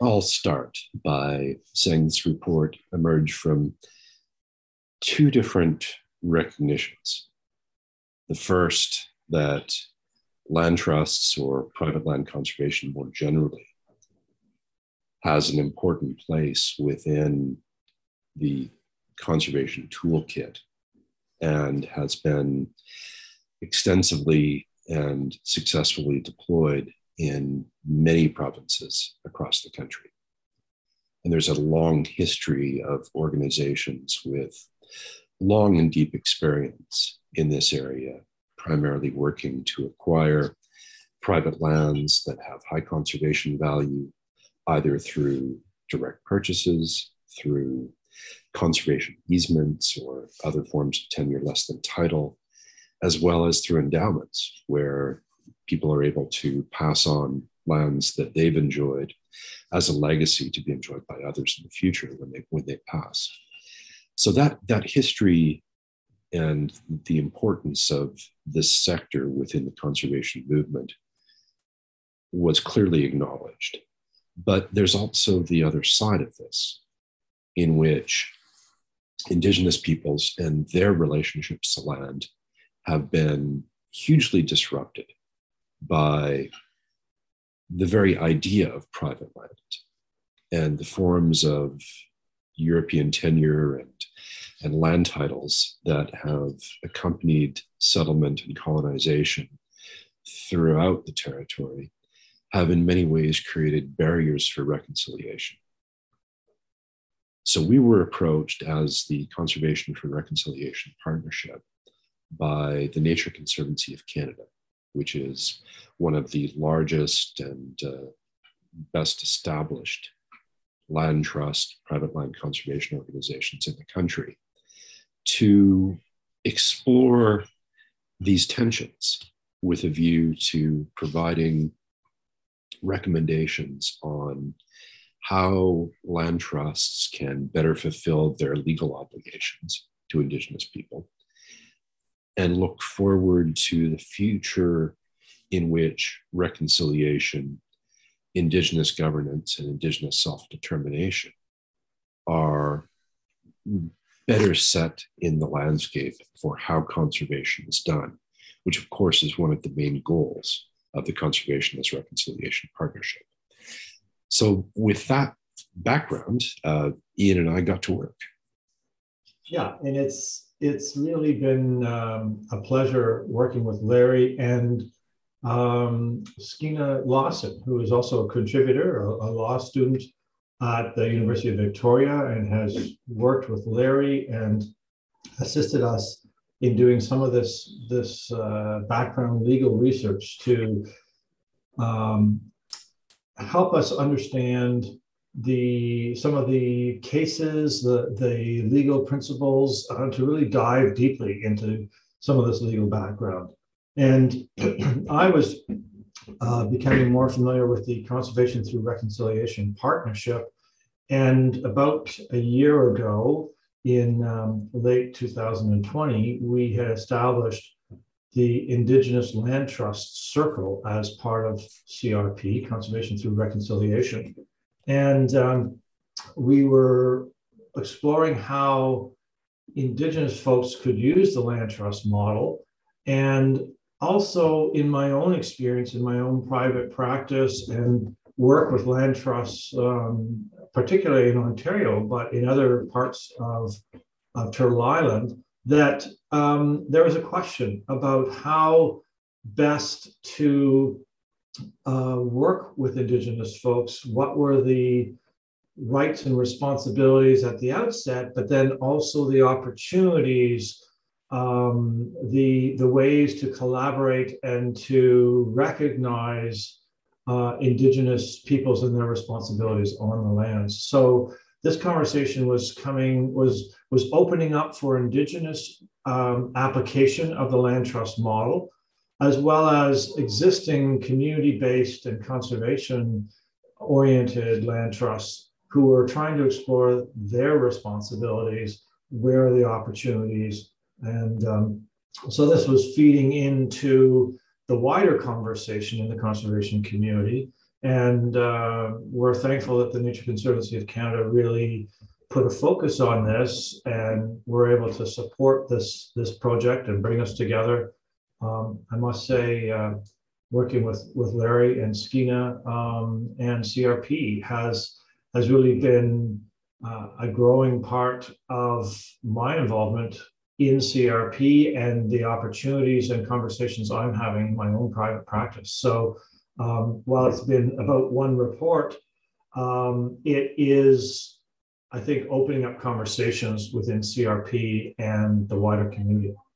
I'll start by saying this report emerged from two different recognitions. The first, that land trusts or private land conservation more generally has an important place within the conservation toolkit and has been extensively and successfully deployed in many provinces across the country. And there's a long history of organizations with long and deep experience in this area, primarily working to acquire private lands that have high conservation value, either through direct purchases, through conservation easements, or other forms of tenure less than title, as well as through endowments, where people are able to pass on lands that they've enjoyed as a legacy to be enjoyed by others in the future when they pass. So that history and the importance of this sector within the conservation movement was clearly acknowledged. But there's also the other side of this, in which Indigenous peoples and their relationships to land have been hugely disrupted by the very idea of private land and the forms of European tenure and land titles that have accompanied settlement and colonization throughout the territory have in many ways created barriers for reconciliation. So we were approached as the Conservation for Reconciliation Partnership by the Nature Conservancy of Canada, which is one of the largest and best established land trust, private land conservation organizations in the country, to explore these tensions with a view to providing recommendations on how land trusts can better fulfill their legal obligations to Indigenous people and look forward to the future in which reconciliation, Indigenous governance, and Indigenous self-determination are better set in the landscape for how conservation is done, which of course is one of the main goals of the Conservationist Reconciliation Partnership. So with that background, Ian and I got to work. Yeah, and it's really been a pleasure working with Larry and Skeena Lawson, who is also a contributor, a law student at the University of Victoria, and has worked with Larry and assisted us in doing some of this background legal research to help us understand some of the cases, the legal principles, to really dive deeply into some of this legal background. And I was becoming more familiar with the Conservation Through Reconciliation Partnership. And about a year ago, in late 2020, we had established the Indigenous Land Trust Circle as part of CRP, Conservation Through Reconciliation. And we were exploring how Indigenous folks could use the land trust model. And also in my own experience, in my own private practice and work with land trusts, particularly in Ontario, but in other parts of Turtle Island, that there was a question about how best to work with Indigenous folks. What were the rights and responsibilities at the outset, but then also the opportunities, the ways to collaborate and to recognize Indigenous peoples and their responsibilities on the lands. So this conversation was opening up for Indigenous application of the land trust model, as well as existing community-based and conservation-oriented land trusts who were trying to explore their responsibilities, where are the opportunities. And so this was feeding into the wider conversation in the conservation community And we're thankful that the Nature Conservancy of Canada really put a focus on this, and we're able to support this project and bring us together. I must say, working with Larry and Skeena and CRP has really been a growing part of my involvement in CRP and the opportunities and conversations I'm having in my own private practice. So while it's been about one report, it is, I think, opening up conversations within CRP and the wider community.